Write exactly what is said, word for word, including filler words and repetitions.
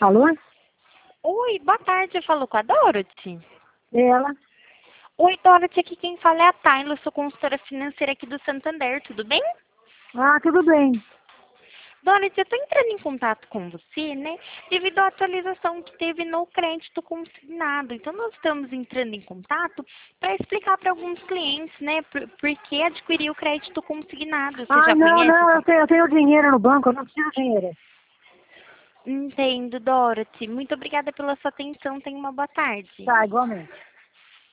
Alô? Oi, boa tarde, eu falo com a Dorothy. Ela? Oi, Dorothy, aqui quem fala é a Tayla, eu sou consultora financeira aqui do Santander, tudo bem? Ah, tudo bem. Dorothy, eu estou entrando em contato com você, né, devido à atualização que teve no crédito consignado. Então, nós estamos entrando em contato para explicar para alguns clientes, né, por, por que adquirir o crédito consignado. Você Ah, já não, conhece? não, eu tenho, eu tenho dinheiro no banco, eu não preciso de dinheiro. Entendo, Dorothy. Muito obrigada pela sua atenção. Tenha uma boa tarde. Tá, igualmente.